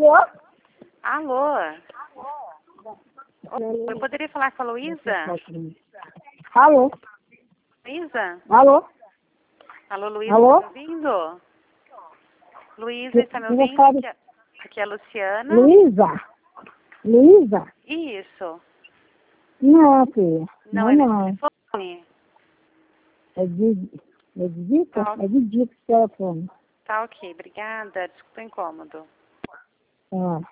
Alô? Eu poderia falar com a Luísa? Alô? Luísa? Alô? Alô, Luísa, Alô? está me ouvindo? Luísa, está me Eu ouvindo? falo- Aqui é a Luciana. Luísa? Luísa? Isso. Não, filha. Não, Não, é não. nesse telefone? É de Dica? Tá. É de Dica o telefone. Tá ok, obrigada. Desculpa o incômodo. Ah.